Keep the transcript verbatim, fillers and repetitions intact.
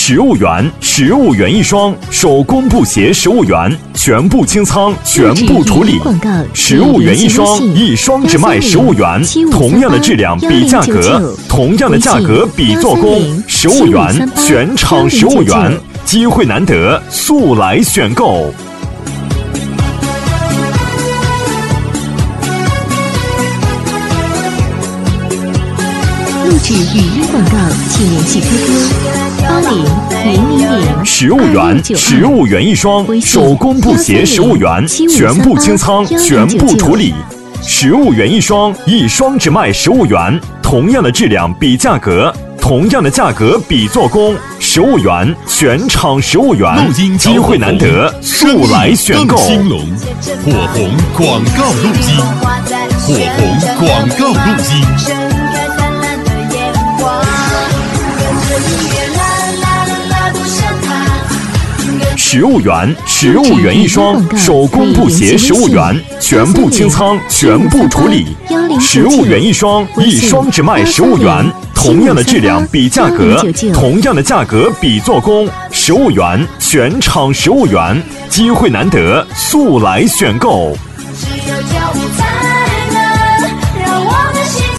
十五元，十五元一双，手工布鞋十五元，全部清仓，全部处理。十五元一双，一双只卖十五元，同样的质量比价格，同样的价格比做工，十五元，全场十五元，机会难得，速来选购。 录制语音广告，请联系 Q Q 八零零零零十五元，十五元一双，手工布鞋十五元，全部清仓，全部处理。十五元一双，一双只卖十五元，同样的质量比价格，同样的价格比做工，十五元，全场十五元，机会难得，速来选购。 兴隆，火红广告录音，火红广告录音。 十五元，十五元一双，手工布鞋十五元，全部清仓，全部处理。十五元一双，一双只卖十五元，同样的质量比价格，同样的价格比做工，十五元，全场十五元，机会难得，速来选购。只有